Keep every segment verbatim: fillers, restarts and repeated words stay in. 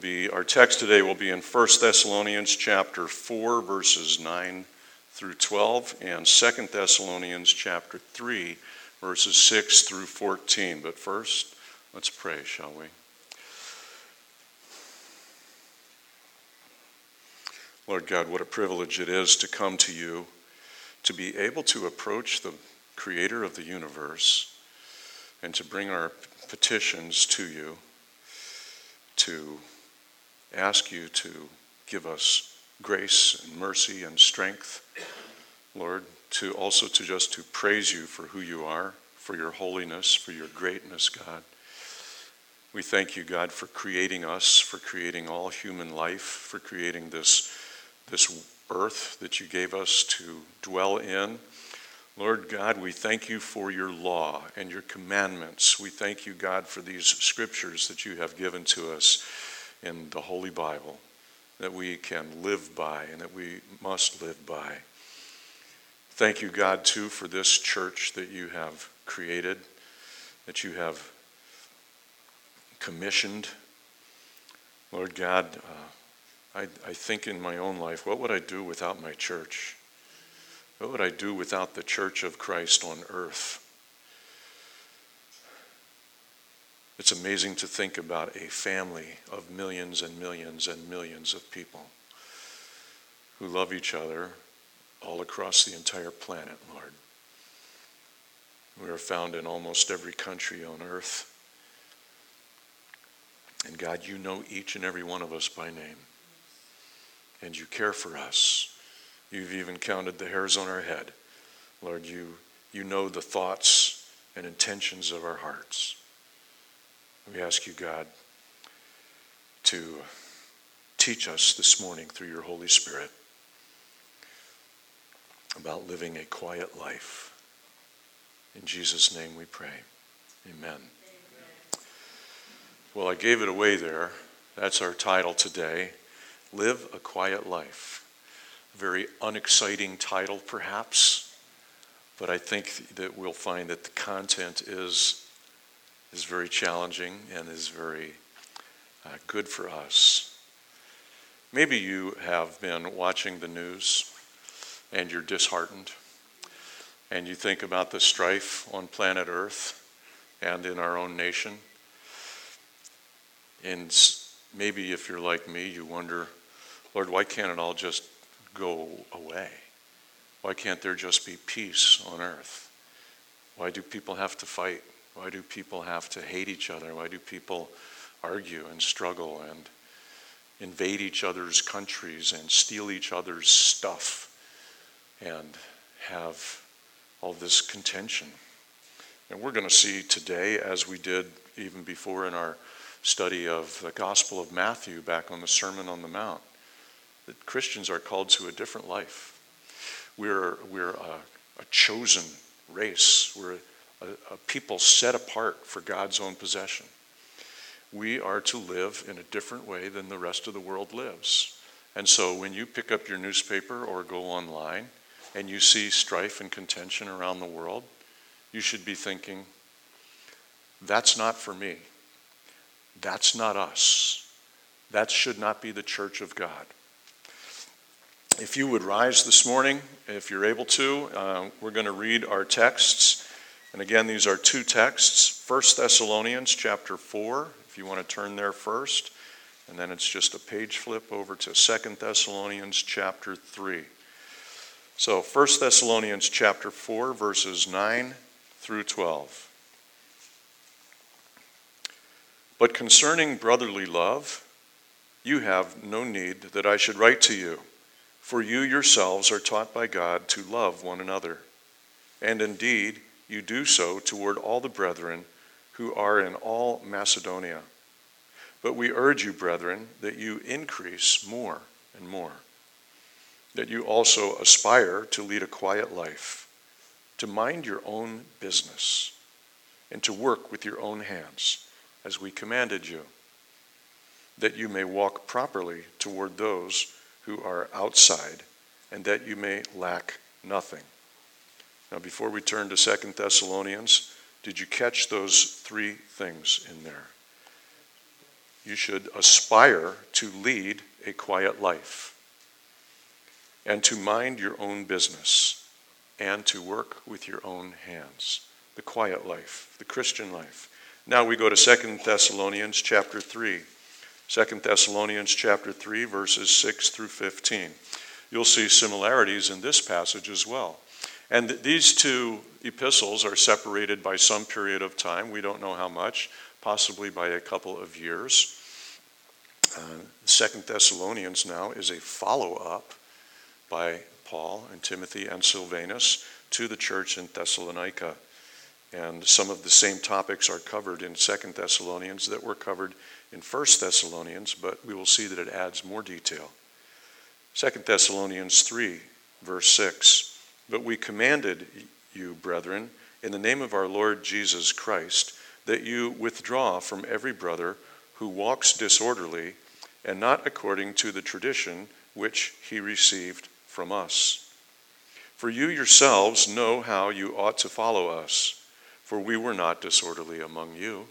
be, our text today will be in First Thessalonians chapter four, verses nine through twelve, and Second Thessalonians chapter three, verses six through fourteen. But first, let's pray, shall we? Lord God, what a privilege it is to come to you, to be able to approach the Creator of the universe and to bring our petitions to you, to ask you to give us grace and mercy and strength, Lord, to also to just to praise you for who you are, for your holiness, for your greatness, God. We thank you, God, for creating us, for creating all human life, for creating this this earth that you gave us to dwell in. Lord God, we thank you for your law and your commandments. We thank you, God, for these scriptures that you have given to us in the Holy Bible that we can live by and that we must live by. Thank you, God, too, for this church that you have created, that you have commissioned. Lord God, uh, I, I think in my own life, what would I do without my church? What would I do without the church of Christ on earth? It's amazing to think about a family of millions and millions and millions of people who love each other all across the entire planet, Lord. We are found in almost every country on earth. And God, you know each and every one of us by name. And you care for us. You've even counted the hairs on our head. Lord, you, you know the thoughts and intentions of our hearts. We ask you, God, to teach us this morning through your Holy Spirit about living a quiet life. In Jesus' name we pray. Amen. Amen. Well, I gave it away there. That's our title today. Live a Quiet Life. A very unexciting title, perhaps, but I think that we'll find that the content is, is very challenging and is very uh, good for us. Maybe you have been watching the news and you're disheartened, and you think about the strife on planet Earth and in our own nation. And maybe if you're like me, you wonder, Lord, why can't it all just go away? Why can't there just be peace on earth? Why do people have to fight? Why do people have to hate each other? Why do people argue and struggle and invade each other's countries and steal each other's stuff and have all this contention? And we're going to see today, as we did even before in our study of the Gospel of Matthew back on the Sermon on the Mount, that Christians are called to a different life. We're, we're a, a chosen race. We're a, a people set apart for God's own possession. We are to live in a different way than the rest of the world lives. And so when you pick up your newspaper or go online and you see strife and contention around the world, you should be thinking, that's not for me. That's not us. That should not be the church of God. If you would rise this morning, if you're able to, uh, we're going to read our texts. And again, these are two texts. First Thessalonians chapter four, if you want to turn there first. And then it's just a page flip over to Second Thessalonians chapter three. So First Thessalonians chapter four, verses nine through twelve. But concerning brotherly love, you have no need that I should write to you. For you yourselves are taught by God to love one another. And indeed, you do so toward all the brethren who are in all Macedonia. But we urge you, brethren, that you increase more and more, that you also aspire to lead a quiet life, to mind your own business, and to work with your own hands, as we commanded you, that you may walk properly toward those who are outside, and that you may lack nothing. Now, before we turn to Second Thessalonians, did you catch those three things in there? you should aspire to lead a quiet life and to mind your own business and to work with your own hands. The quiet life, the Christian life. Now we go to Second Thessalonians chapter three. Second Thessalonians chapter three, verses six through fifteen. You'll see similarities in this passage as well. And these two epistles are separated by some period of time. We don't know how much, possibly by a couple of years. Uh, Second Thessalonians now is a follow-up by Paul and Timothy and Silvanus to the church in Thessalonica. And some of the same topics are covered in Second Thessalonians that were covered in First Thessalonians, but we will see that it adds more detail. Second Thessalonians three, verse six. But we commanded you, brethren, in the name of our Lord Jesus Christ, that you withdraw from every brother who walks disorderly and not according to the tradition which he received from us. For you yourselves know how you ought to follow us, for we were not disorderly among you,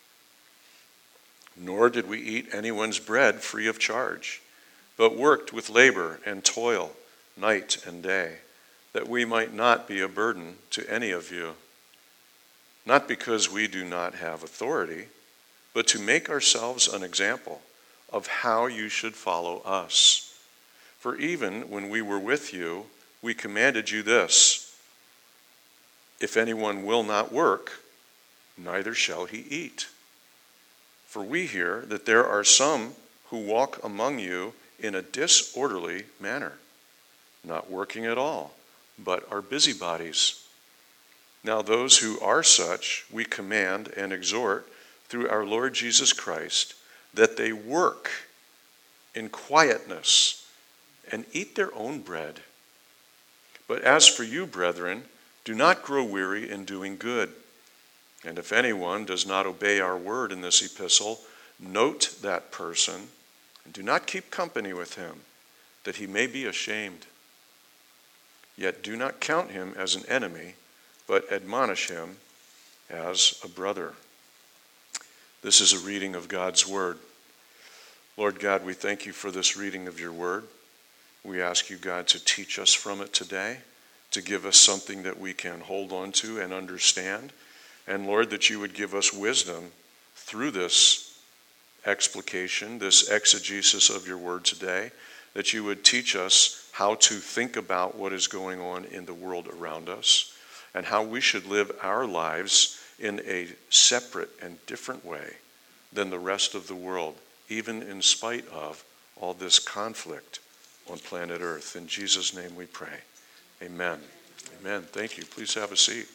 nor did we eat anyone's bread free of charge, but worked with labor and toil night and day, that we might not be a burden to any of you, not because we do not have authority, but to make ourselves an example of how you should follow us. For even when we were with you, we commanded you this: if anyone will not work, neither shall he eat. For we hear that there are some who walk among you in a disorderly manner, not working at all, but are busybodies. Now those who are such, we command and exhort through our Lord Jesus Christ, that they work in quietness and eat their own bread. But as for you, brethren, do not grow weary in doing good. And if anyone does not obey our word in this epistle, note that person and do not keep company with him, that he may be ashamed. Yet do not count him as an enemy, but admonish him as a brother. This is a reading of God's word. Lord God, we thank you for this reading of your word. We ask you, God, to teach us from it today, to give us something that we can hold on to and understand. And Lord, that you would give us wisdom through this explication, this exegesis of your word today, that you would teach us how to think about what is going on in the world around us and how we should live our lives in a separate and different way than the rest of the world, even in spite of all this conflict on planet Earth. In Jesus' name we pray. Amen. Amen. Thank you. Please have a seat.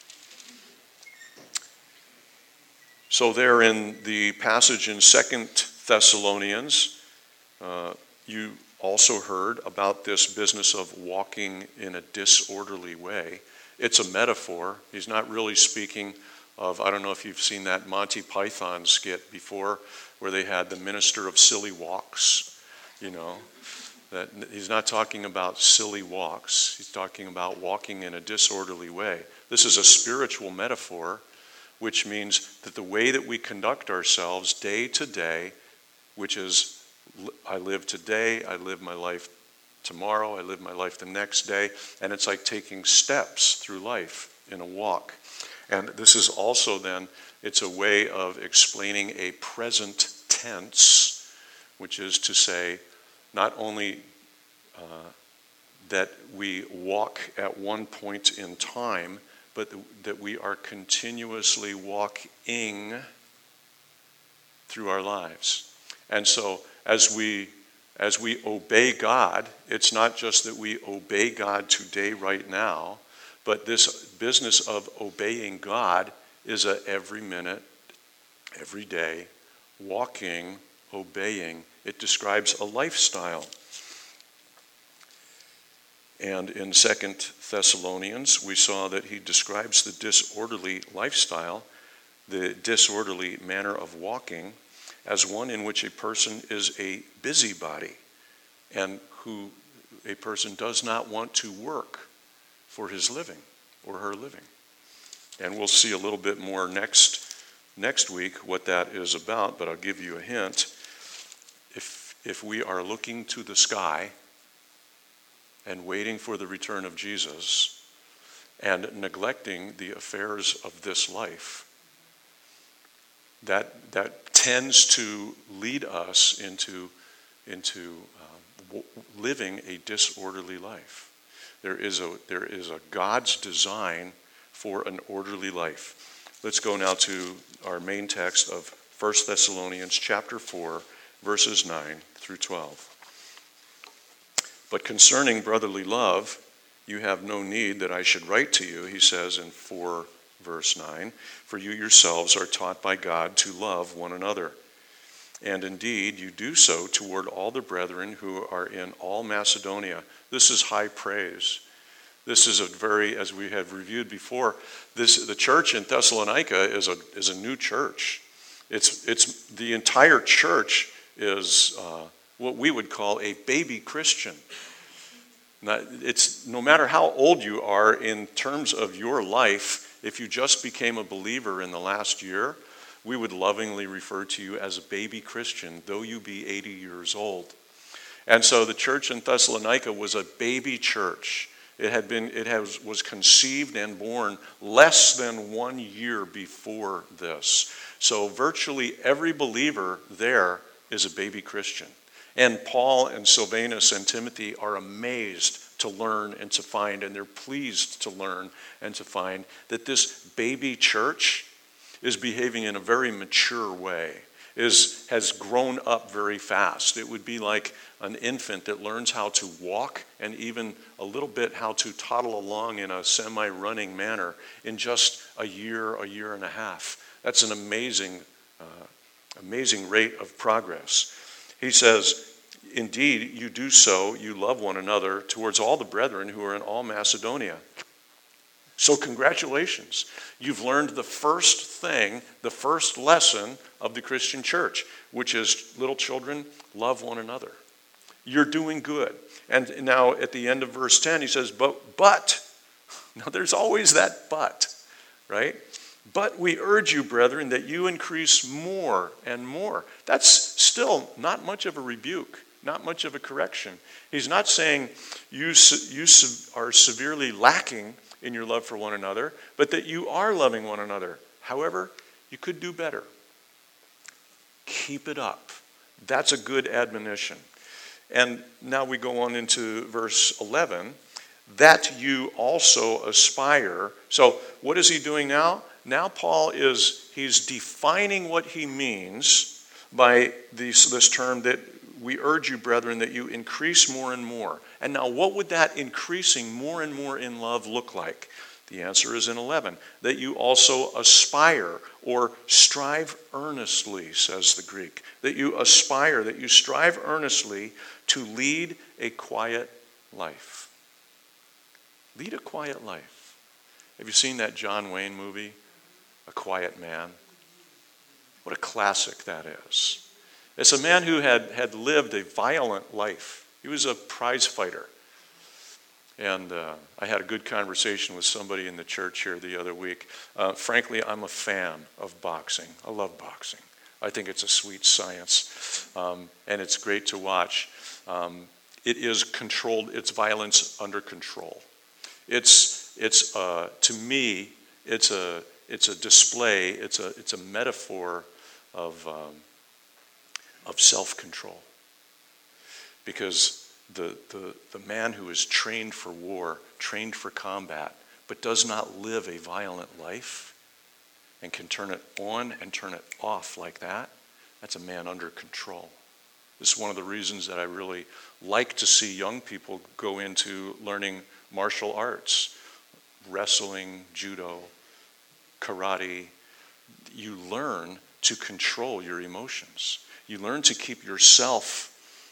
So there in the passage in Second Thessalonians, uh, you also heard about this business of walking in a disorderly way. It's a metaphor. He's not really speaking of, I don't know if you've seen that Monty Python skit before, where they had the minister of silly walks, you know. That he's not talking about silly walks. He's talking about walking in a disorderly way. This is a spiritual metaphor, which means that the way that we conduct ourselves day to day, which is I live today, I live my life tomorrow, I live my life the next day, and it's like taking steps through life in a walk. And this is also then, it's a way of explaining a present tense, which is to say, not only uh, that we walk at one point in time, but th- that we are continuously walking through our lives. And so as we as we obey God, it's not just that we obey God today, right now, but this business of obeying God is a every minute, every day, walking, obeying. It describes a lifestyle. And in Second Thessalonians, we saw that he describes the disorderly lifestyle, the disorderly manner of walking, as one in which a person is a busybody and who a person does not want to work for his living or her living. And we'll see a little bit more next next week what that is about, but I'll give you a hint. If, if we are looking to the sky and waiting for the return of Jesus and neglecting the affairs of this life, that, that tends to lead us into, into um, w- living a disorderly life. There is a, there is a God's design for an orderly life. Let's go now to our main text of First Thessalonians chapter four, verses nine through twelve. But concerning brotherly love, you have no need that I should write to you, he says in four, verse nine, for you yourselves are taught by God to love one another. And indeed, you do so toward all the brethren who are in all Macedonia. This is high praise. This is a very, as we have reviewed before, this the church in Thessalonica is a is a new church. It's it's the entire church is uh, what we would call a baby Christian. Now, it's no matter how old you are in terms of your life, if you just became a believer in the last year, we would lovingly refer to you as a baby Christian, though you be eighty years old. And so the church in Thessalonica was a baby church. It had been, it has, was conceived and born less than one year before this. So virtually every believer there is a baby Christian. And Paul and Silvanus and Timothy are amazed to learn and to find, and they're pleased to learn and to find that this baby church is behaving in a very mature way, is has grown up very fast. It would be like an infant that learns how to walk and even a little bit how to toddle along in a semi-running manner in just a year, a year and a half. That's an amazing, uh, amazing rate of progress. He says, indeed, you do so, you love one another towards all the brethren who are in all Macedonia. So congratulations. You've learned the first thing, the first lesson of the Christian church, which is, little children, love one another. You're doing good. And now at the end of verse ten, he says, but, but, now there's always that but, right? But we urge you, brethren, that you increase more and more. That's still not much of a rebuke, not much of a correction. He's not saying you, you are severely lacking in your love for one another, but that you are loving one another. However, you could do better. Keep it up. That's a good admonition. And now we go on into verse eleven, that you also aspire. So what is he doing now? Now Paul is, he's defining what he means by this, this term that we urge you, brethren, that you increase more and more. And now what would that increasing more and more in love look like? The answer is in eleven, that you also aspire or strive earnestly, says the Greek. That you aspire, that you strive earnestly to lead a quiet life. Lead a quiet life. Have you seen that John Wayne movie, A Quiet Man? What a classic that is. It's a man who had, had lived a violent life. He was a prize fighter. And uh, I had a good conversation with somebody in the church here the other week. Uh, frankly, I'm a fan of boxing. I love boxing. I think it's a sweet science, um, and it's great to watch. Um, it is controlled, it's violence under control. It's, it's uh, to me, it's a, it's a display, it's a, it's a metaphor of, um, of self-control. Because the, the, the man who is trained for war, trained for combat, but does not live a violent life and can turn it on and turn it off like that, that's a man under control. This is one of the reasons that I really like to see young people go into learning martial arts, wrestling, judo, karate. You learn to control your emotions. You learn to keep yourself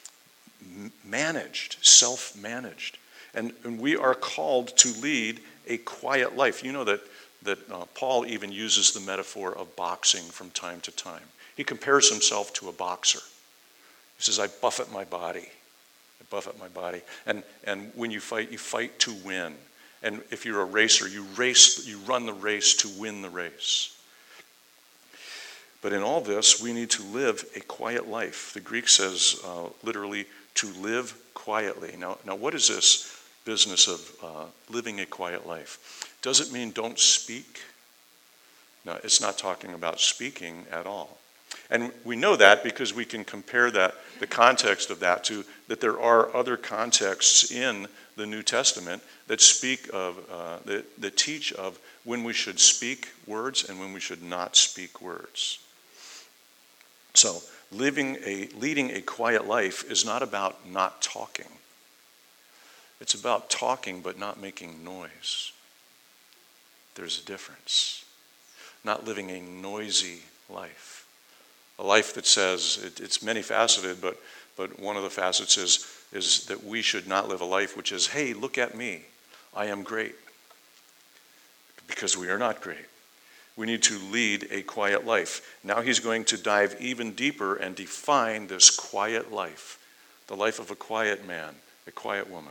managed, self-managed. And, and we are called to lead a quiet life. You know that, that uh, Paul even uses the metaphor of boxing from time to time. He compares himself to a boxer. He says, I buffet my body. I buffet my body. And, and when you fight, you fight to win. And if you're a racer, you race, you run the race to win the race. But in all this, we need to live a quiet life. The Greek says uh, literally to live quietly. Now, now, what is this business of uh, living a quiet life? Does it mean don't speak? No, it's not talking about speaking at all. And we know that because we can compare that, the context of that, to that there are other contexts in the New Testament that speak of, uh, that, that teach of when we should speak words and when we should not speak words. So, living a, leading a quiet life is not about not talking. It's about talking but not making noise. There's a difference. Not living a noisy life. A life that says, it, it's many-faceted, but, but one of the facets is, is that we should not live a life which is, hey, look at me, I am great. Because we are not great. We need to lead a quiet life. Now he's going to dive even deeper and define this quiet life, the life of a quiet man, a quiet woman.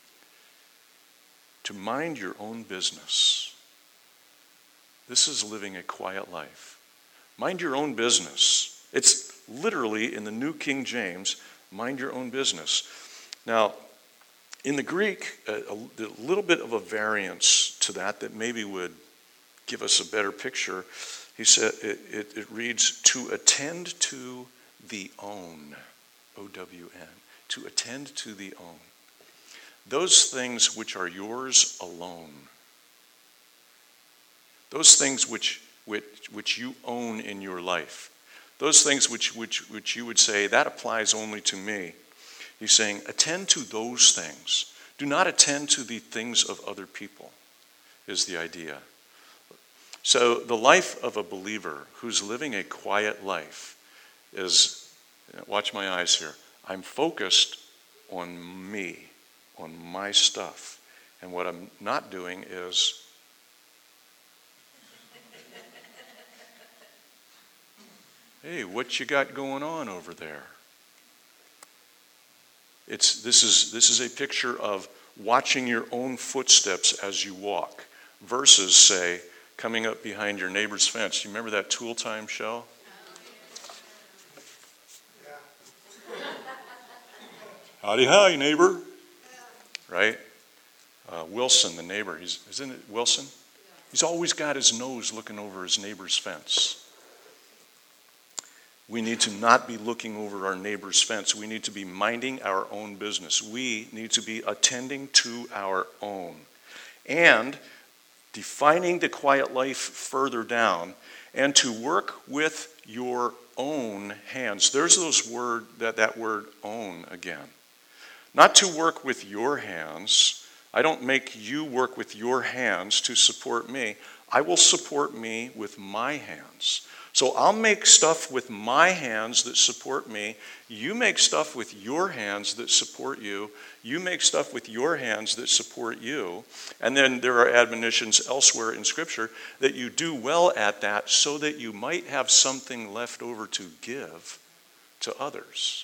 To mind your own business. This is living a quiet life. Mind your own business. It's literally in the New King James, mind your own business. Now, in the Greek, a, a little bit of a variance to that that maybe would give us a better picture. He said it, it, it reads, to attend to the own, O W N, to attend to the own. Those things which are yours alone. Those things which which, which you own in your life. Those things which, which, which you would say, that applies only to me. He's saying, attend to those things. Do not attend to the things of other people, is the idea. So the life of a believer who's living a quiet life is, watch my eyes here, I'm focused on me, on my stuff. And what I'm not doing is hey, what you got going on over there? It's this is this is a picture of watching your own footsteps as you walk, versus, say, coming up behind your neighbor's fence. You remember that Tool Time show? Yeah. Howdy, hi, neighbor. Right? Uh, Wilson, the neighbor, he's isn't it Wilson? He's always got his nose looking over his neighbor's fence. We need to not be looking over our neighbor's fence. We need to be minding our own business. We need to be attending to our own. And defining the quiet life further down, and to work with your own hands. There's those word that, that word own again. Not to work with your hands. I don't make you work with your hands to support me. I will support me with my hands. So I'll make stuff with my hands that support me. You make stuff with your hands that support you. You make stuff with your hands that support you. And then there are admonitions elsewhere in Scripture that you do well at that so that you might have something left over to give to others.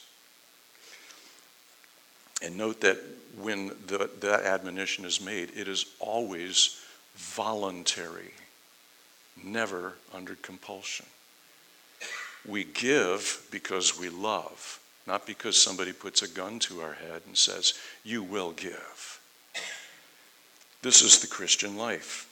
And note that when the, that admonition is made, it is always voluntary, never under compulsion. We give because we love, not because somebody puts a gun to our head and says, you will give. This is the Christian life.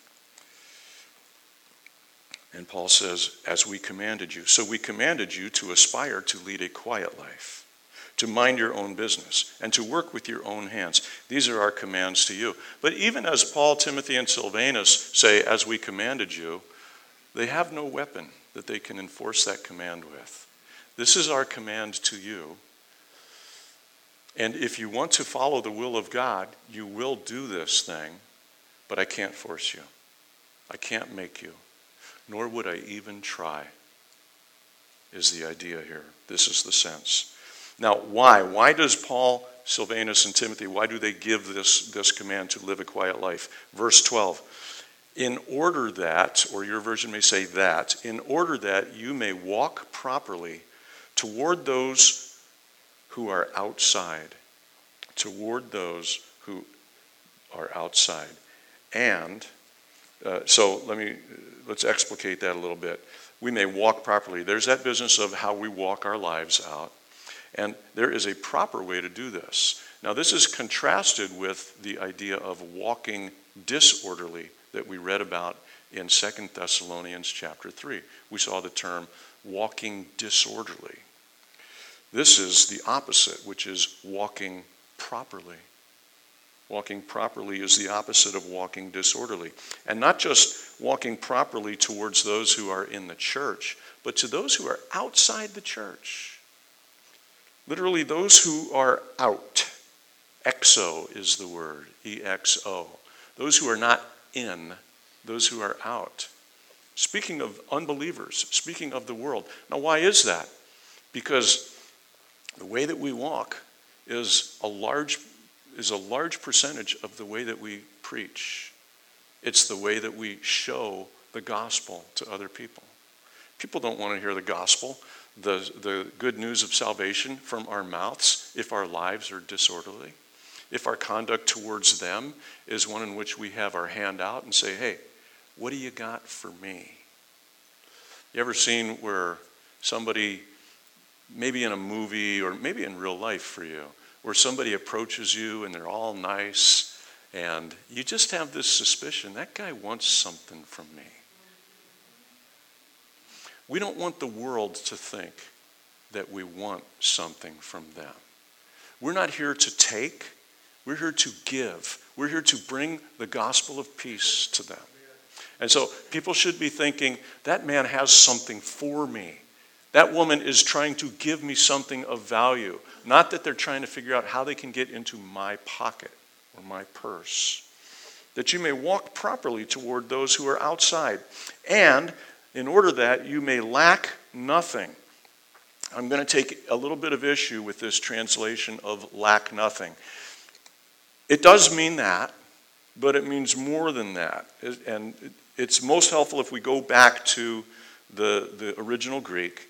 And Paul says, as we commanded you. So we commanded you to aspire to lead a quiet life, to mind your own business, and to work with your own hands. These are our commands to you. But even as Paul, Timothy, and Silvanus say, as we commanded you, they have no weapon that they can enforce that command with. This is our command to you. And if you want to follow the will of God, you will do this thing, but I can't force you. I can't make you, nor would I even try, is the idea here. This is the sense. Now, why? Why does Paul, Silvanus, and Timothy, why do they give this, this command to live a quiet life? Verse twelve. In order that, or your version may say that, in order that you may walk properly toward those who are outside, toward those who are outside. And uh, so let me, let's explicate that a little bit. we may walk properly. There's that business of how we walk our lives out. And there is a proper way to do this. Now, this is contrasted with the idea of walking disorderly that we read about in Second Thessalonians chapter three. We saw the term walking disorderly. This is the opposite, which is walking properly. Walking properly is the opposite of walking disorderly. And not just walking properly towards those who are in the church, but to those who are outside the church. Literally, those who are out. Exo is the word, E X O. Those who are not in, those who are out. Speaking of unbelievers, speaking of the world. Now, why is that? Because the way that we walk is a large is a large percentage of the way that we preach. It's the way that we show the gospel to other people. People don't want to hear the gospel, the, the good news of salvation from our mouths if our lives are disorderly. If our conduct towards them is one in which we have our hand out and say, hey, what do you got for me? You ever seen where somebody, maybe in a movie or maybe in real life for you, where somebody approaches you and they're all nice and you just have this suspicion, that guy wants something from me. We don't want the world to think that we want something from them. We're not here to take, we're here to give. We're here to bring the gospel of peace to them. And so people should be thinking, that man has something for me. That woman is trying to give me something of value. Not that they're trying to figure out how they can get into my pocket or my purse. That you may walk properly toward those who are outside. And in order that you may lack nothing. I'm going to take a little bit of issue with this translation of lack nothing. It does mean that, but it means more than that. And it's most helpful if we go back to the, the original Greek.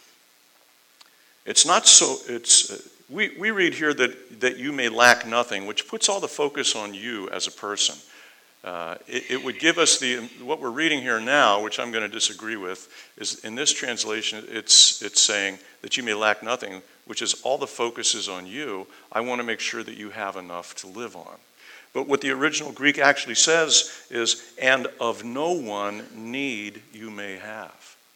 It's not so, it's, uh, we, we read here that, that you may lack nothing, which puts all the focus on you as a person. Uh, it, it would give us the, what we're reading here now, which I'm going to disagree with, is in this translation, it's, it's saying that you may lack nothing, which is all the focus is on you. I want to make sure that you have enough to live on. But what the original Greek actually says is, and of no one need you may have.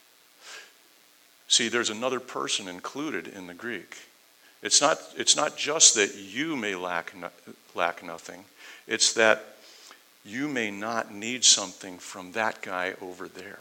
See, there's another person included in the Greek. It's not, it's not just that you may lack, no, lack nothing. It's that you may not need something from that guy over there.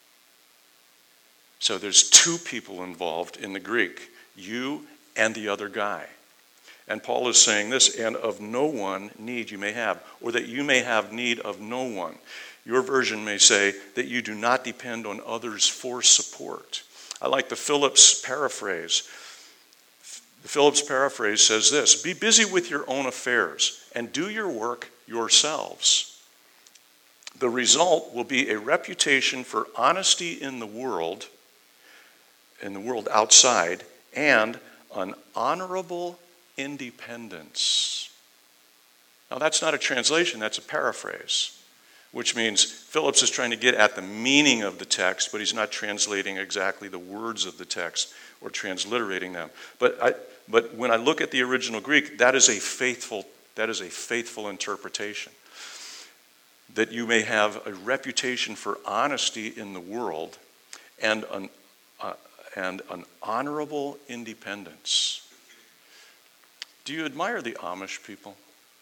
So there's two people involved in the Greek, you and the other guy. And Paul is saying this, and of no one need you may have, or that you may have need of no one. Your version may say that you do not depend on others for support. I like the Phillips paraphrase. The Phillips paraphrase says this, be busy with your own affairs and do your work yourselves. The result will be a reputation for honesty in the world, in the world outside, and an honorable independence. Now that's not a translation, that's a paraphrase. Which means Phillips is trying to get at the meaning of the text, but he's not translating exactly the words of the text or transliterating them. But I, but when I look at the original Greek, that is a faithful, that is a faithful interpretation. That you may have a reputation for honesty in the world and an, uh, and an honorable independence. Do you admire the Amish people?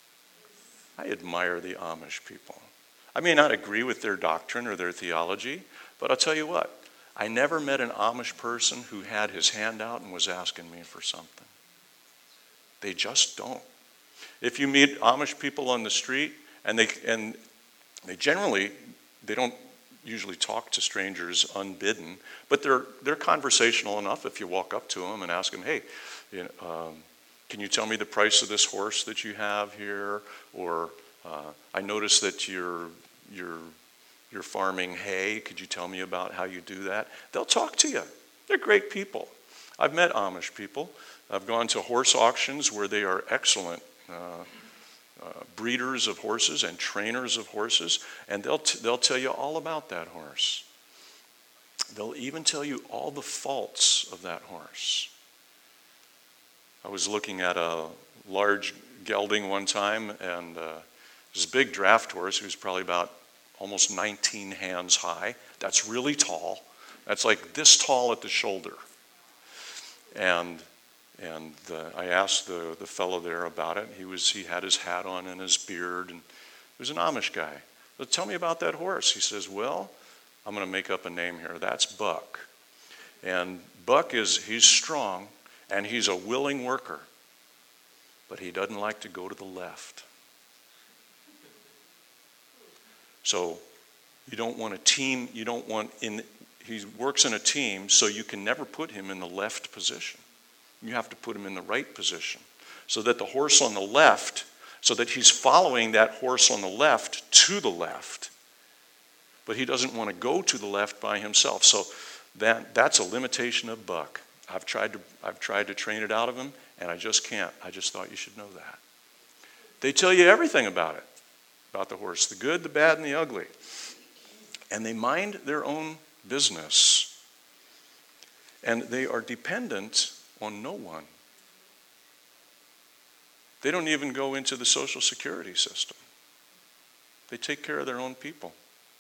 I admire the Amish people. I may not agree with their doctrine or their theology, but I'll tell you what, I never met an Amish person who had his hand out and was asking me for something. They just don't. If you meet Amish people on the street, and they and they generally, they don't usually talk to strangers unbidden, but they're they're conversational enough if you walk up to them and ask them, hey, you know, um, can you tell me the price of this horse that you have here? Or Uh, I noticed that you're, you're, you're farming hay. Could you tell me about how you do that? They'll talk to you. They're great people. I've met Amish people. I've gone to horse auctions where they are excellent uh, uh, breeders of horses and trainers of horses, and they'll, t- they'll tell you all about that horse. They'll even tell you all the faults of that horse. I was looking at a large gelding one time, and uh, this big draft horse, who was probably about almost nineteen hands high. That's really tall. That's like this tall at the shoulder. And and uh, I asked the, the fellow there about it. He was he had his hat on and his beard, and he was an Amish guy. But tell me about that horse. He says, well, I'm going to make up a name here. That's Buck. And Buck is, he's strong, and he's a willing worker. But he doesn't like to go to the left. So you don't want a team, you don't want, in. he works in a team, so you can never put him in the left position. You have to put him in the right position. So that the horse on the left, so that he's following that horse on the left to the left. But he doesn't want to go to the left by himself. So that that's a limitation of Buck. I've tried to I've tried to train it out of him, and I just can't. I just thought you should know that. They tell you everything about it, about the horse, the good, the bad, and the ugly. And they mind their own business. And they are dependent on no one. They don't even go into the social security system. They take care of their own people.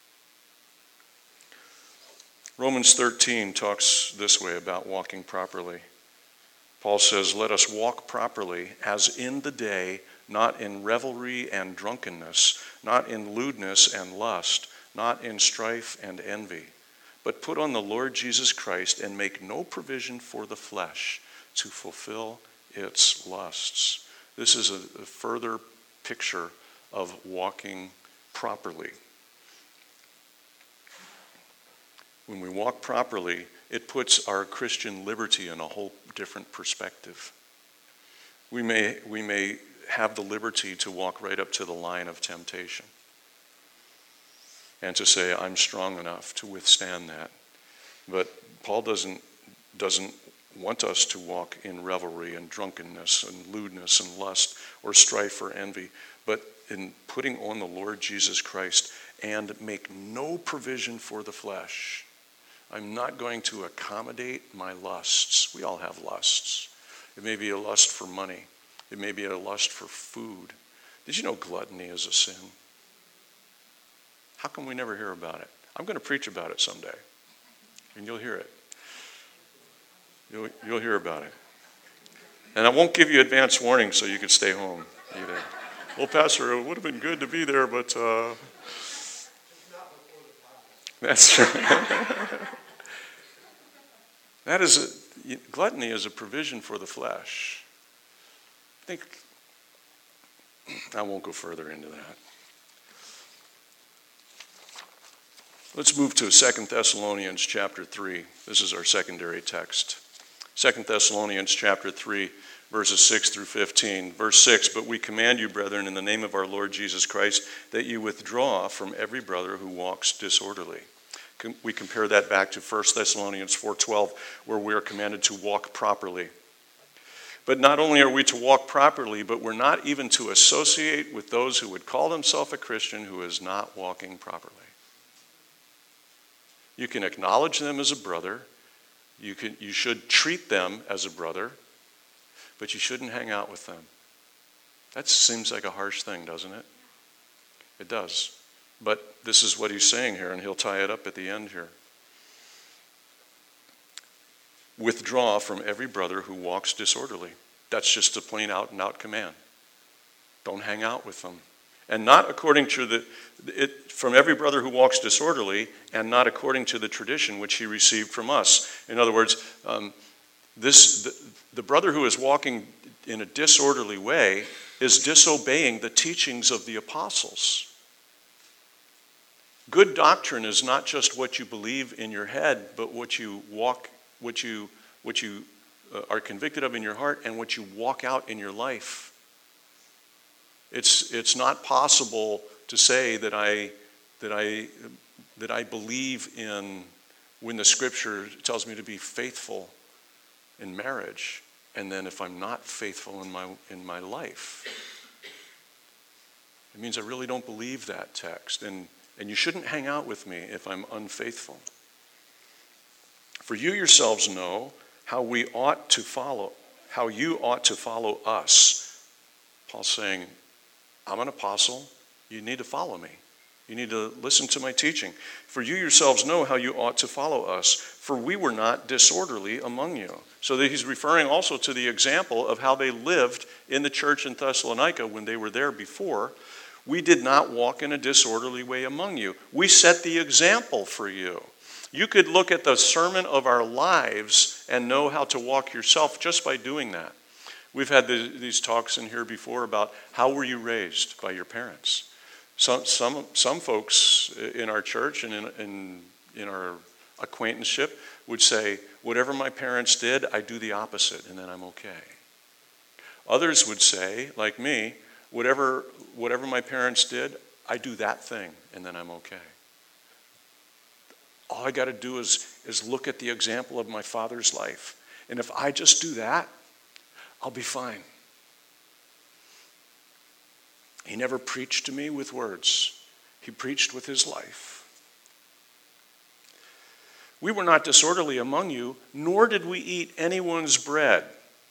Romans thirteen talks this way about walking properly. Paul says, let us walk properly as in the day, not in revelry and drunkenness, not in lewdness and lust, not in strife and envy, but put on the Lord Jesus Christ and make no provision for the flesh to fulfill its lusts. This is a, a further picture of walking properly. When we walk properly, it puts our Christian liberty in a whole different perspective. We may, we may have the liberty to walk right up to the line of temptation and to say, I'm strong enough to withstand that. But Paul doesn't, doesn't want us to walk in revelry and drunkenness and lewdness and lust or strife or envy, but in putting on the Lord Jesus Christ and make no provision for the flesh. I'm not going to accommodate my lusts. We all have lusts. It may be a lust for money. It may be a lust for food. Did you know gluttony is a sin? How come we never hear about it? I'm going to preach about it someday, and you'll hear it. You'll, you'll hear about it. And I won't give you advance warning so you can stay home either. Well, Pastor, it would have been good to be there, but uh, that's true. That is a, gluttony is a provision for the flesh. I think I won't go further into that. Let's move to Second Thessalonians chapter three. This is our secondary text. Second Thessalonians chapter three, verses six through fifteen. Verse six, but we command you, brethren, in the name of our Lord Jesus Christ, that you withdraw from every brother who walks disorderly. We compare that back to First Thessalonians four twelve, where we are commanded to walk properly. But not only are we to walk properly, but we're not even to associate with those who would call themselves a Christian who is not walking properly. You can acknowledge them as a brother. You can, you should treat them as a brother, but you shouldn't hang out with them. That seems like a harsh thing, doesn't it? It does. But this is what he's saying here, and he'll tie it up at the end here. Withdraw from every brother who walks disorderly. That's just a plain out and out command. Don't hang out with them. And not according to the, it, from every brother who walks disorderly, and not according to the tradition which he received from us. In other words, um, this the, the brother who is walking in a disorderly way is disobeying the teachings of the apostles. Good doctrine is not just what you believe in your head, but what you walk, what you, what you uh, are convicted of in your heart, and what you walk out in your life. It's it's not possible to say that I that I that I believe in when the Scripture tells me to be faithful in marriage, and then if I'm not faithful in my in my life, it means I really don't believe that text. And And you shouldn't hang out with me if I'm unfaithful. For you yourselves know how we ought to follow, how you ought to follow us. Paul's saying, I'm an apostle. You need to follow me. You need to listen to my teaching. For you yourselves know how you ought to follow us. For we were not disorderly among you. So that he's referring also to the example of how they lived in the church in Thessalonica when they were there before. We did not walk in a disorderly way among you. We set the example for you. You could look at the sermon of our lives and know how to walk yourself just by doing that. We've had the, these talks in here before about how were you raised by your parents. Some some some folks in our church and in, in in our acquaintanceship would say, whatever my parents did, I do the opposite, and then I'm okay. Others would say, like me, whatever whatever my parents did, I do that thing, and then I'm okay. All I got to do is, is look at the example of my father's life. And if I just do that, I'll be fine. He never preached to me with words. He preached with his life. We were not disorderly among you, nor did we eat anyone's bread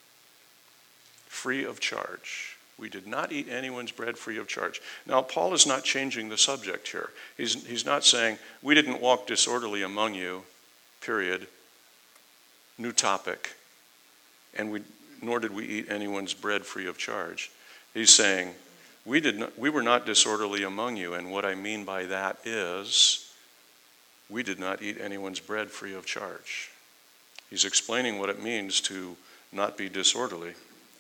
free of charge. We did not eat anyone's bread free of charge. Now, Paul is not changing the subject here. He's, he's not saying, we didn't walk disorderly among you, period, new topic, and we, nor did we eat anyone's bread free of charge. He's saying, we did not, we were not disorderly among you, and what I mean by that is, we did not eat anyone's bread free of charge. He's explaining what it means to not be disorderly.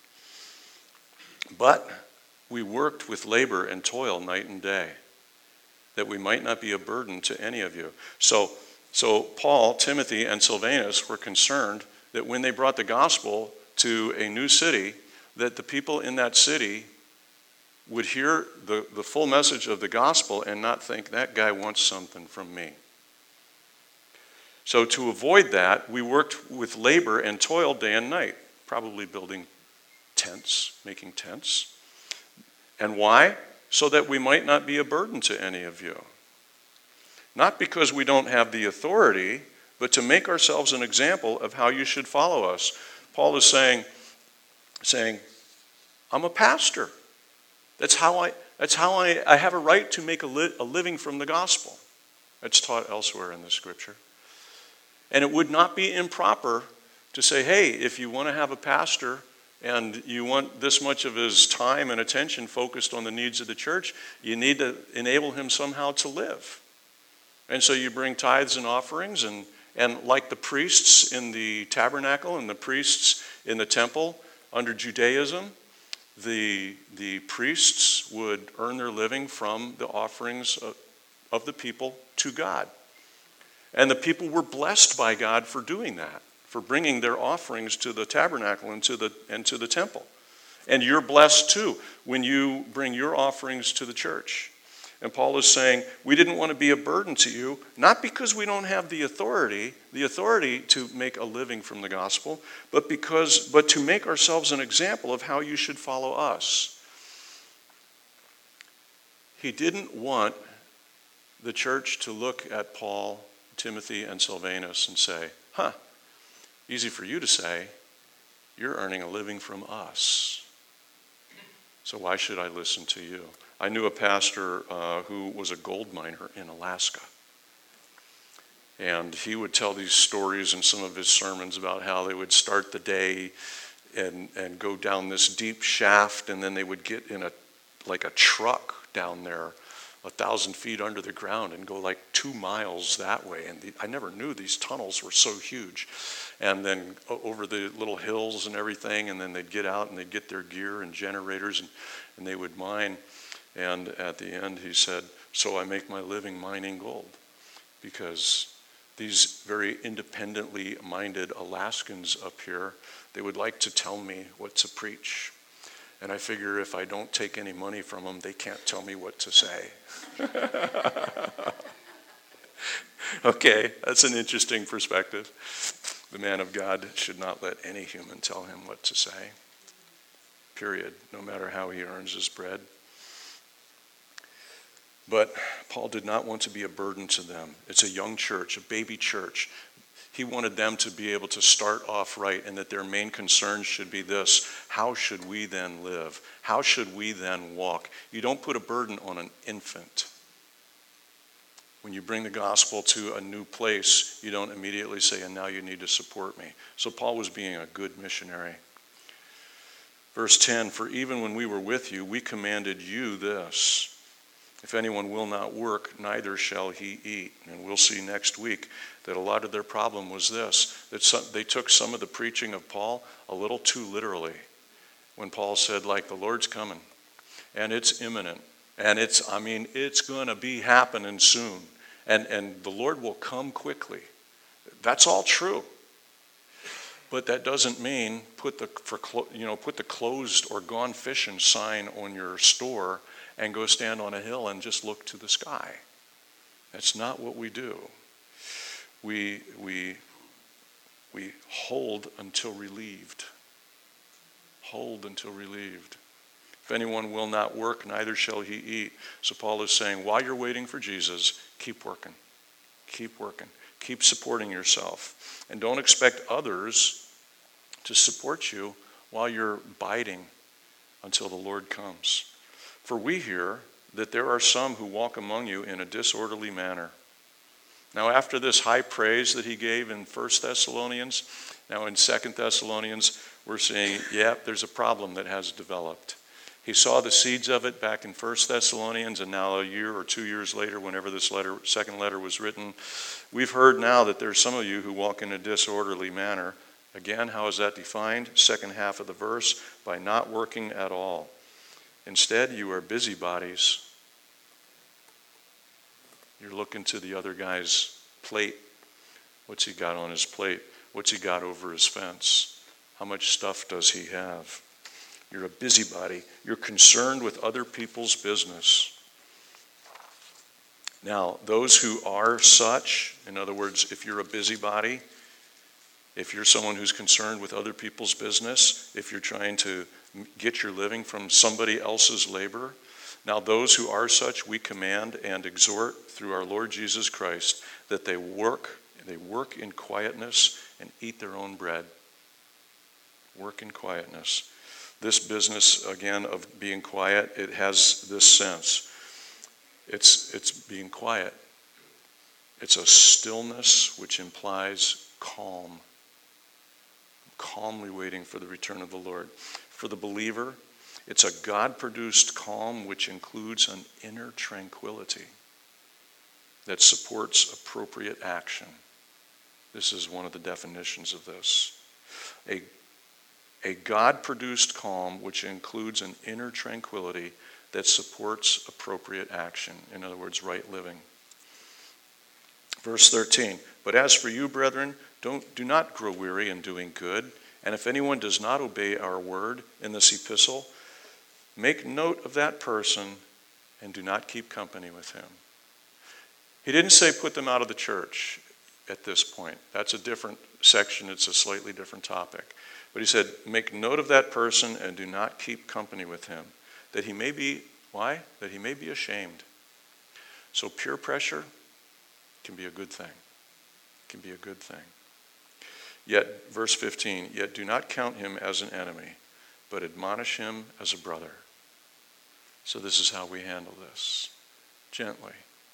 But we worked with labor and toil night and day, that we might not be a burden to any of you. So, so Paul, Timothy, and Silvanus were concerned that when they brought the gospel to a new city, that the people in that city would hear the, the full message of the gospel and not think, that guy wants something from me. So to avoid that, we worked with labor and toil day and night, probably building tents, making tents. And why? So that we might not be a burden to any of you. Not because we don't have the authority, but to make ourselves an example of how you should follow us. Paul is saying, saying, I'm a pastor. That's how I that's how I, I have a right to make a, li- a living from the gospel. It's taught elsewhere in the scripture. And it would not be improper to say, hey, if you want to have a pastor and you want this much of his time and attention focused on the needs of the church, you need to enable him somehow to live. And so you bring tithes and offerings, and, and like the priests in the tabernacle and the priests in the temple under Judaism, the, the priests would earn their living from the offerings of, of the people to God. And the people were blessed by God for doing that, for bringing their offerings to the tabernacle and to the, and to the temple. And you're blessed too when you bring your offerings to the church. And Paul is saying, we didn't want to be a burden to you, not because we don't have the authority, the authority to make a living from the gospel, but because, but to make ourselves an example of how you should follow us. He didn't want the church to look at Paul, Timothy, and Silvanus and say, huh, easy for you to say, you're earning a living from us. So why should I listen to you? I knew a pastor uh, who was a gold miner in Alaska. And he would tell these stories in some of his sermons about how they would start the day and, and go down this deep shaft, and then they would get in a like a truck down there a thousand feet under the ground and go like two miles that way. And the, I never knew these tunnels were so huge. And then over the little hills and everything, and then they'd get out and they'd get their gear and generators, and, and they would mine. And at the end he said, so I make my living mining gold, because these very independently minded Alaskans up here, they would like to tell me what to preach. And I figure if I don't take any money from them, they can't tell me what to say. Okay, that's an interesting perspective. The man of God should not let any human tell him what to say. Period. No matter how he earns his bread. But Paul did not want to be a burden to them. It's a young church, a baby church. He wanted them to be able to start off right, and that their main concern should be this: how should we then live? How should we then walk? You don't put a burden on an infant. When you bring the gospel to a new place, you don't immediately say, and now you need to support me. So Paul was being a good missionary. Verse ten, for even when we were with you, we commanded you this: if anyone will not work, neither shall he eat. And we'll see next week that a lot of their problem was this, that some, they took some of the preaching of Paul a little too literally. When Paul said, like, the Lord's coming, and it's imminent, and it's, I mean, it's going to be happening soon, and, and the Lord will come quickly. That's all true. But that doesn't mean put the for you know put the closed or gone fishing sign on your store and go stand on a hill and just look to the sky. That's not what we do. We we we hold until relieved. Hold until relieved. If anyone will not work, neither shall he eat. So Paul is saying, while you're waiting for Jesus, keep working. Keep working. Keep supporting yourself. And don't expect others to support you while you're biding until the Lord comes. For we hear that there are some who walk among you in a disorderly manner. Now, after this high praise that he gave in First Thessalonians, now in Second Thessalonians, we're saying, yeah, there's a problem that has developed. He saw the seeds of it back in First Thessalonians, and now a year or two years later, whenever this letter, second letter was written, we've heard now that there's some of you who walk in a disorderly manner. Again, how is that defined? Second half of the verse, by not working at all. Instead, you are busybodies. You're looking to the other guy's plate. What's he got on his plate? What's he got over his fence? How much stuff does he have? You're a busybody. You're concerned with other people's business. Now, those who are such, in other words, if you're a busybody, if you're someone who's concerned with other people's business, if you're trying to get your living from somebody else's labor, now those who are such, we command and exhort through our Lord Jesus Christ that they work, they work in quietness and eat their own bread. Work in quietness. This business, again, of being quiet, it has this sense. It's, it's being quiet. It's a stillness which implies calm. Calmly waiting for the return of the Lord. For the believer, it's a God-produced calm which includes an inner tranquility that supports appropriate action. This is one of the definitions of this. A A God-produced calm which includes an inner tranquility that supports appropriate action. In other words, right living. Verse thirteen, but as for you, brethren, don't, do not grow weary in doing good. And if anyone does not obey our word in this epistle, make note of that person and do not keep company with him. He didn't say put them out of the church at this point. That's a different section. It's a slightly different topic. But he said, make note of that person and do not keep company with him. That he may be, why? That he may be ashamed. So peer pressure can be a good thing. Can be a good thing. Yet, verse fifteen, yet do not count him as an enemy, but admonish him as a brother. So this is how we handle this. Gently.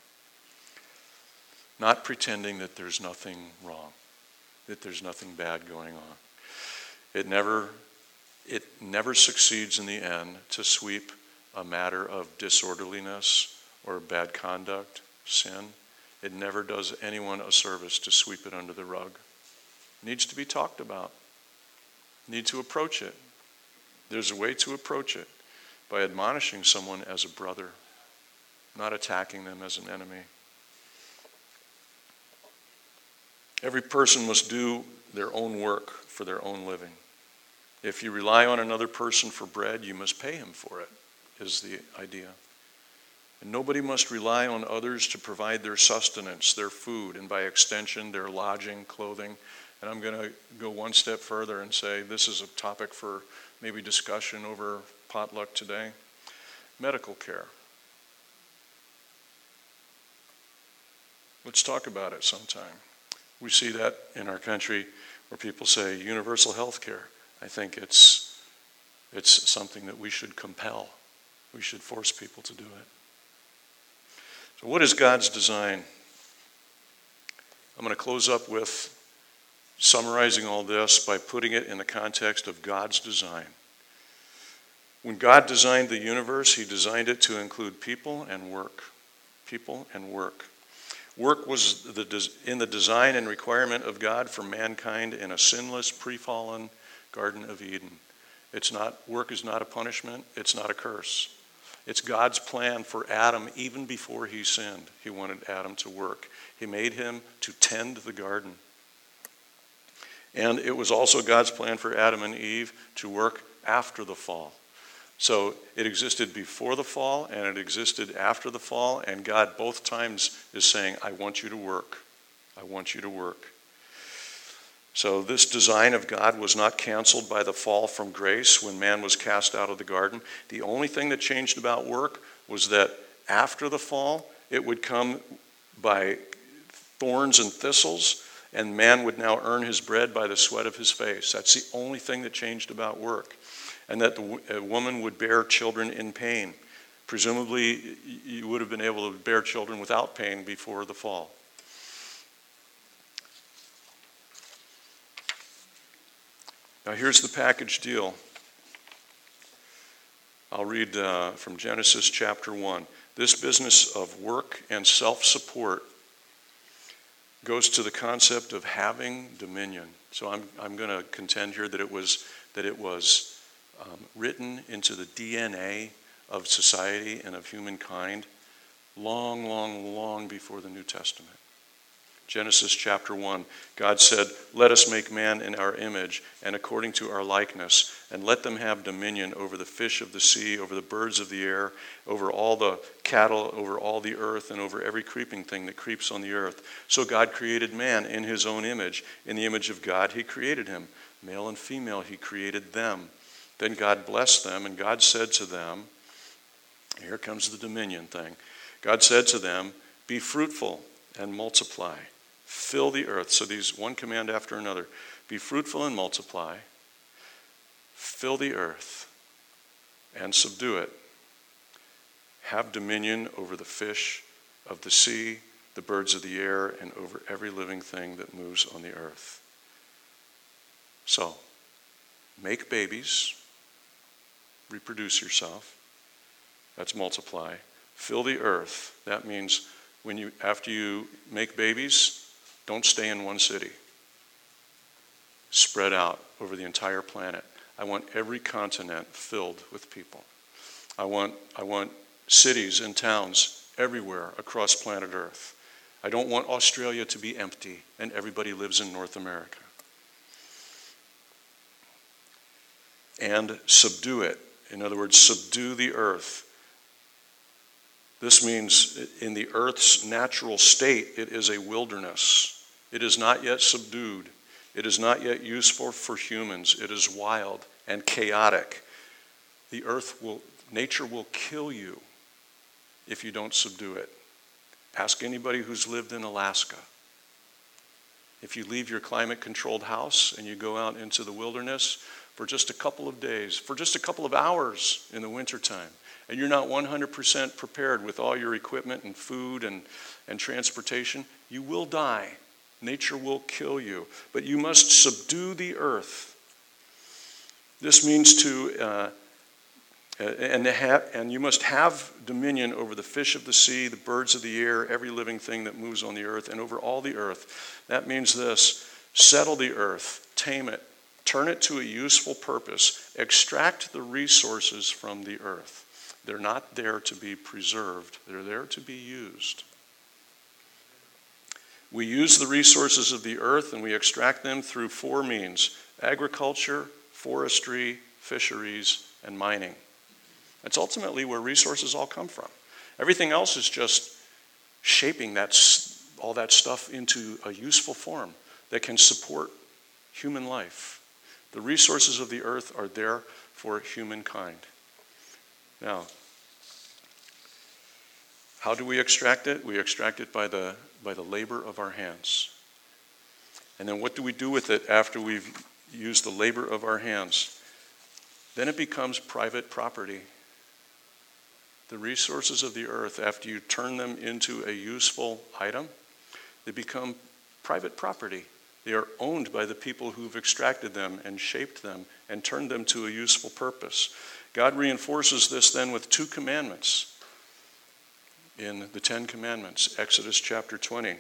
Not pretending that there's nothing wrong, that there's nothing bad going on. It never, it never succeeds in the end to sweep a matter of disorderliness or bad conduct, sin. It never does anyone a service to sweep it under the rug. It needs to be talked about. Need to approach it. There's a way to approach it by admonishing someone as a brother, not attacking them as an enemy. Every person must do their own work for their own living. If you rely on another person for bread, you must pay him for it, is the idea. And nobody must rely on others to provide their sustenance, their food, and by extension, their lodging, clothing. And I'm going to go one step further and say this is a topic for maybe discussion over potluck today. Medical care. Let's talk about it sometime. We see that in our country where people say universal health care. I think it's, it's something that we should compel. We should force people to do it. So what is God's design? I'm going to close up with summarizing all this by putting it in the context of God's design. When God designed the universe, he designed it to include people and work. People and work. Work was the, in the design and requirement of God for mankind in a sinless, pre-fallen Garden of Eden. It's not, work is not a punishment. It's not a curse. It's God's plan for Adam even before he sinned. He wanted Adam to work. He made him to tend the garden. And it was also God's plan for Adam and Eve to work after the fall. So it existed before the fall and it existed after the fall, and God both times is saying, I want you to work. I want you to work. So this design of God was not canceled by the fall from grace when man was cast out of the garden. The only thing that changed about work was that after the fall, it would come by thorns and thistles, and man would now earn his bread by the sweat of his face. That's the only thing that changed about work. And that the woman would bear children in pain. Presumably, you would have been able to bear children without pain before the fall. Now here's the package deal. I'll read uh, from Genesis chapter one. This business of work and self-support goes to the concept of having dominion. So I'm I'm going to contend here that it was that it was um, written into the D N A of society and of humankind long, long, long before the New Testament. Genesis chapter one, God said, let us make man in our image and according to our likeness, and let them have dominion over the fish of the sea, over the birds of the air, over all the cattle, over all the earth, and over every creeping thing that creeps on the earth. So God created man in his own image. In the image of God, he created him. Male and female, he created them. Then God blessed them, and God said to them, here comes the dominion thing. God said to them, be fruitful and multiply. Fill the earth. So these one command after another. Be fruitful and multiply. Fill the earth and subdue it. Have dominion over the fish of the sea, the birds of the air, and over every living thing that moves on the earth. So, make babies. Reproduce yourself. That's multiply. Fill the earth. That means when you after you make babies, don't stay in one city. Spread out over the entire planet. I want every continent filled with people. I want I want cities and towns everywhere across planet Earth. I don't want Australia to be empty and everybody lives in North America. And subdue it. In other words, subdue the earth. This means in the earth's natural state, it is a wilderness. It is not yet subdued. It is not yet useful for humans. It is wild and chaotic. The earth will, nature will kill you if you don't subdue it. Ask anybody who's lived in Alaska. If you leave your climate-controlled house and you go out into the wilderness for just a couple of days, for just a couple of hours in the wintertime, and you're not one hundred percent prepared with all your equipment and food and, and transportation, you will die. Nature will kill you. But you must subdue the earth. This means to, uh, and, have, and you must have dominion over the fish of the sea, the birds of the air, every living thing that moves on the earth, and over all the earth. That means this: settle the earth, tame it, turn it to a useful purpose, extract the resources from the earth. They're not there to be preserved. They're there to be used. We use the resources of the earth and we extract them through four means: agriculture, forestry, fisheries, and mining. That's ultimately where resources all come from. Everything else is just shaping that, all that stuff into a useful form that can support human life. The resources of the earth are there for humankind. Now, how do we extract it? We extract it by the by the labor of our hands. And then what do we do with it after we've used the labor of our hands? Then it becomes private property. The resources of the earth, after you turn them into a useful item, they become private property. They are owned by the people who've extracted them and shaped them and turned them to a useful purpose. God reinforces this then with two commandments in the Ten Commandments, Exodus chapter twenty.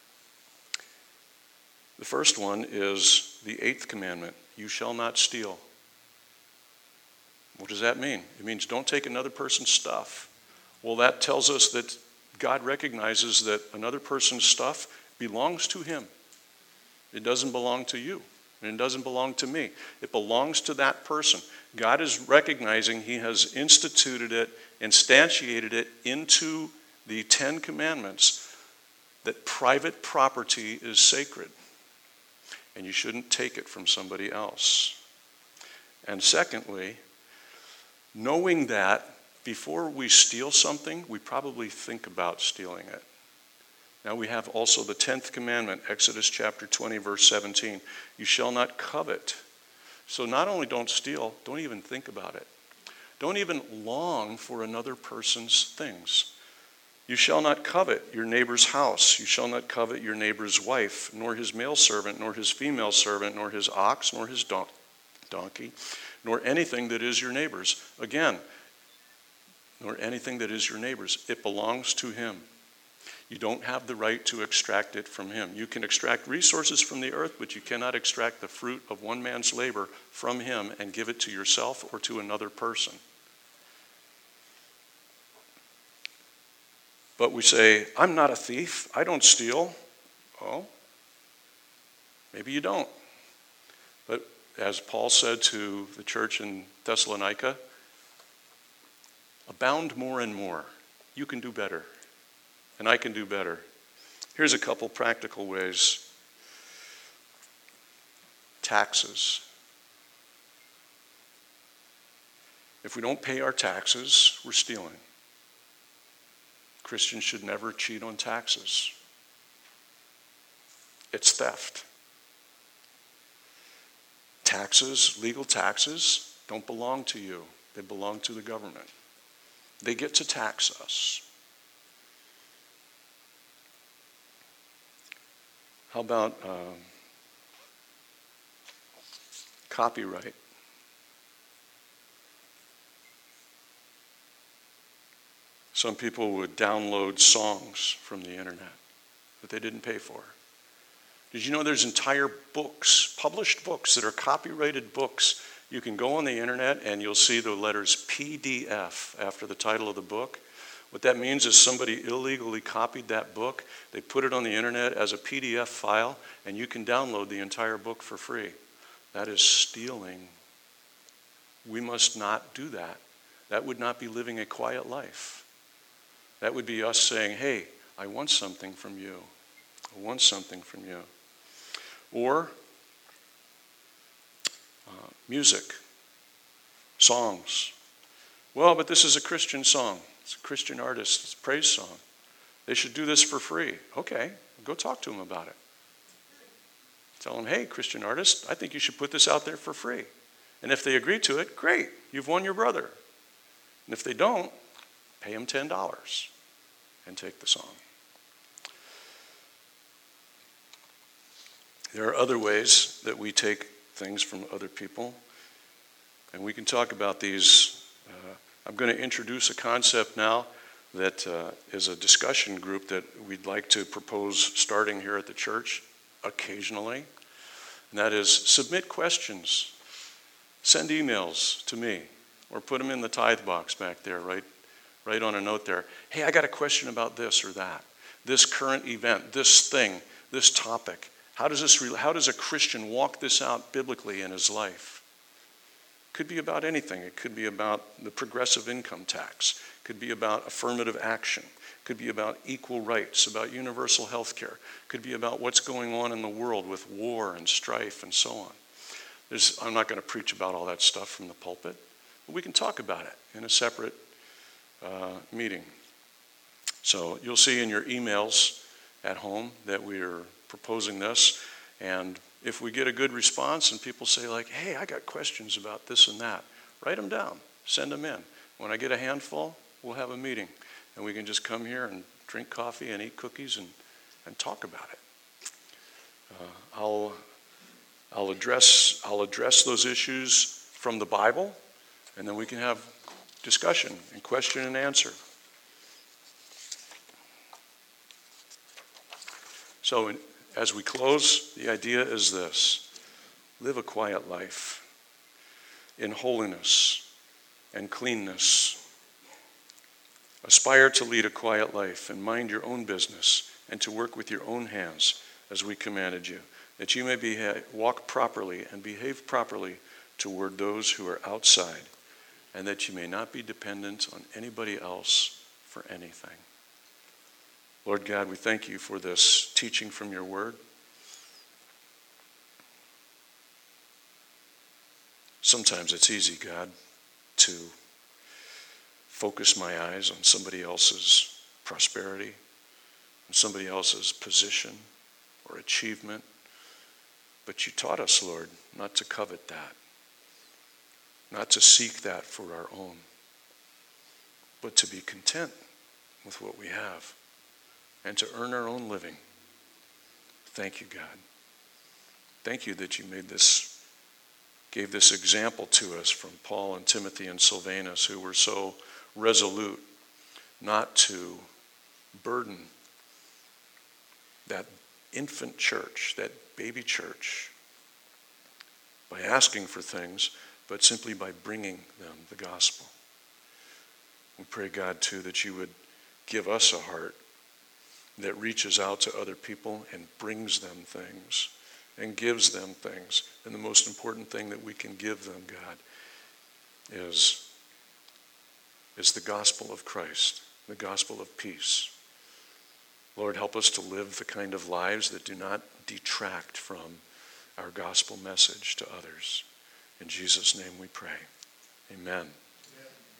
The first one is the eighth commandment, you shall not steal. What does that mean? It means don't take another person's stuff. Well, that tells us that God recognizes that another person's stuff belongs to him. It doesn't belong to you, and it doesn't belong to me. It belongs to that person. God is recognizing he has instituted it, instantiated it into the Ten Commandments, that private property is sacred, and you shouldn't take it from somebody else. And secondly, knowing that before we steal something, we probably think about stealing it. Now we have also the tenth commandment, Exodus chapter twenty, verse seventeen. You shall not covet. So not only don't steal, don't even think about it. Don't even long for another person's things. You shall not covet your neighbor's house. You shall not covet your neighbor's wife, nor his male servant, nor his female servant, nor his ox, nor his don- donkey, nor anything that is your neighbor's. Again, nor anything that is your neighbor's. It belongs to him. You don't have the right to extract it from him. You can extract resources from the earth, but you cannot extract the fruit of one man's labor from him and give it to yourself or to another person. But we say, I'm not a thief. I don't steal. Oh, maybe you don't. But as Paul said to the church in Thessalonica, abound more and more. You can do better. And I can do better. Here's a couple practical ways. Taxes. If we don't pay our taxes, we're stealing. Christians should never cheat on taxes. It's theft. Taxes, legal taxes, don't belong to you. They belong to the government. They get to tax us. How about um, copyright? Some people would download songs from the internet that they didn't pay for. Did you know there's entire books, published books, that are copyrighted books? You can go on the internet and you'll see the letters P D F after the title of the book. What that means is somebody illegally copied that book. They put it on the internet as a P D F file, and you can download the entire book for free. That is stealing. We must not do that. That would not be living a quiet life. That would be us saying, hey, I want something from you. I want something from you. Or uh, music, songs. Well, but this is a Christian song. It's a Christian artist. It's a praise song. They should do this for free. Okay, go talk to them about it. Tell them, hey, Christian artist, I think you should put this out there for free. And if they agree to it, great, you've won your brother. And if they don't, pay them ten dollars and take the song. There are other ways that we take things from other people, and we can talk about these. Uh, I'm going to introduce a concept now that uh, is a discussion group that we'd like to propose starting here at the church occasionally, and that is submit questions. Send emails to me, or put them in the tithe box back there, right, right on a note there. Hey, I got a question about this or that, this current event, this thing, this topic. How does this? How does a Christian walk this out biblically in his life? Could be about anything. It could be about the progressive income tax. It could be about affirmative action. It could be about equal rights, about universal health care. It could be about what's going on in the world with war and strife and so on. There's, I'm not going to preach about all that stuff from the pulpit, but we can talk about it in a separate uh, meeting. So you'll see in your emails at home that we are proposing this, And if we get a good response and people say like, hey, I got questions about this and that, write them down, send them in. When I get a handful, we'll have a meeting. And we can just come here and drink coffee and eat cookies and, and talk about it. Uh, I'll, I'll, address, I'll address those issues from the Bible, and then we can have discussion and question and answer. So in, as we close, the idea is this: live a quiet life in holiness and cleanness. Aspire to lead a quiet life and mind your own business and to work with your own hands as we commanded you, that you may be, walk properly and behave properly toward those who are outside, and that you may not be dependent on anybody else for anything. Lord God, we thank you for this teaching from your word. Sometimes it's easy, God, to focus my eyes on somebody else's prosperity, on somebody else's position or achievement. But you taught us, Lord, not to covet that, not to seek that for our own, but to be content with what we have and to earn our own living. Thank you, God. Thank you that you made this, gave this example to us from Paul and Timothy and Silvanus, who were so resolute not to burden that infant church, that baby church, by asking for things, but simply by bringing them the gospel. We pray, God, too, that you would give us a heart that reaches out to other people and brings them things and gives them things. And the most important thing that we can give them, God, is, is the gospel of Christ, the gospel of peace. Lord, help us to live the kind of lives that do not detract from our gospel message to others. In Jesus' name we pray. Amen.